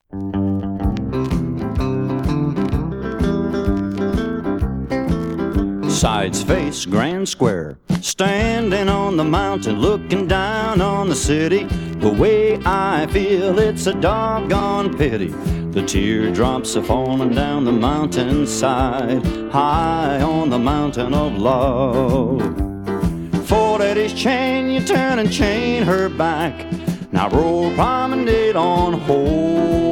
Sides face Grand Square, standing on the mountain, looking down on the city. The way I feel, it's a doggone pity. The teardrops are falling down the mountainside, high on the mountain of love. For Eddie's chain, you turn and chain her back. Now roll promenade on hold.